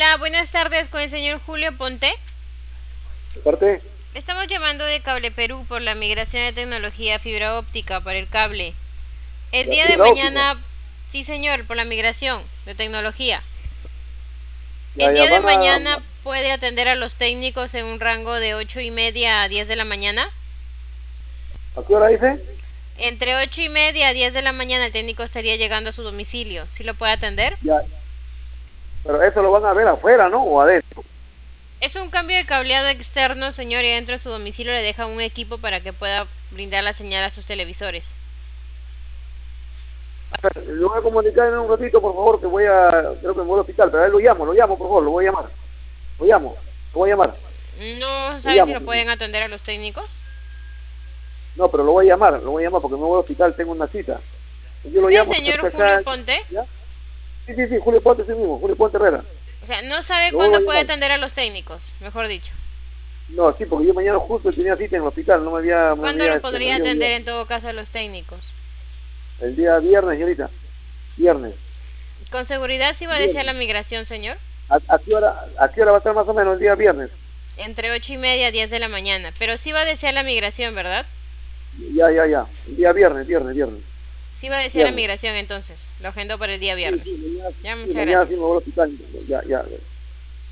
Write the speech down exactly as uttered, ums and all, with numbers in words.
Hola, buenas tardes con el señor Julio Ponte. ¿De parte? Estamos llamando de Cable Perú por la migración de tecnología fibra óptica para el cable. El ¿La día de fibra óptica? mañana, sí señor, por la migración de tecnología. Ya, El ya día de van a... mañana puede atender a los técnicos en un rango de ocho y media a diez de la mañana. ¿A qué hora dice? Entre ocho y media a diez de la mañana el técnico estaría llegando a su domicilio. ¿Sí lo puede atender? Ya, pero eso lo van a ver afuera, ¿no? ¿O adentro? Es un cambio de cableado externo, señor, y dentro de su domicilio le deja un equipo para que pueda brindar la señal a sus televisores. Lo voy a comunicar en un ratito, por favor, que voy a... Creo que me voy al hospital, pero a él lo llamo, lo llamo, por favor, lo voy a llamar. Lo llamo, lo voy a llamar. No Lo sabe si llamo. lo pueden atender a los técnicos. No, pero lo voy a llamar, lo voy a llamar porque me voy al hospital, tengo una cita. Yo lo ¿Es el llamo señor hasta Julio acá, Ponte? ¿ya? Sí, sí, sí, Julio Ponte, sí mismo, Julio Ponte Herrera. O sea, no sabe Lo vuelvo a cuándo puede llamar. atender a los técnicos, mejor dicho. No, sí, porque yo mañana justo tenía cita en el hospital, no me había, me ¿Cuándo había, lo este, me podría había atender olvidado. en todo caso a los técnicos? El día viernes, señorita, viernes, Con seguridad sí va a desear la viernes. migración, señor. ¿A, a qué hora, a qué hora va a estar más o menos el día viernes? Entre ocho y media a diez de la mañana. Pero sí va a desear la migración, ¿verdad? Ya, ya, ya. El día viernes, viernes, viernes, Sí va a desear la viernes. migración entonces. Lo agendó para el día Sí, sí, viernes. mañana, Ya, sí, muchas mañana sí me gracias. voy al hospital. Ya, ya.